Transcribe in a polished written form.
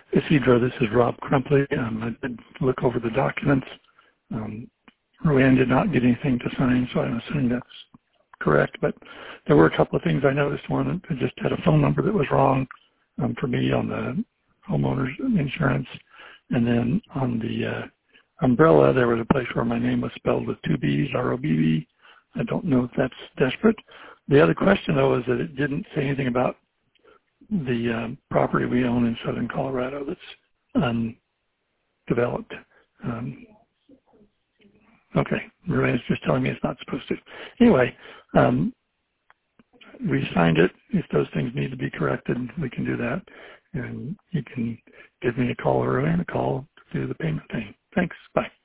Isidro, this is Rob Crumpley. I did look over the documents. Roanne did not get anything to sign, so I'm assuming that's correct. But there were a couple of things I noticed. One, it just had a phone number that was wrong for me on the homeowner's insurance. And then on the umbrella, there was a place where my name was spelled with two B's, R-O-B-B. I don't know if that's desperate. The other question, though, is that it didn't say anything about the property we own in southern Colorado that's undeveloped. Okay, Maria's just telling me it's not supposed to. Anyway, we signed it. If those things need to be corrected, we can do that. And you can give me a call or Roanne a call to do the payment thing. Thanks. Bye.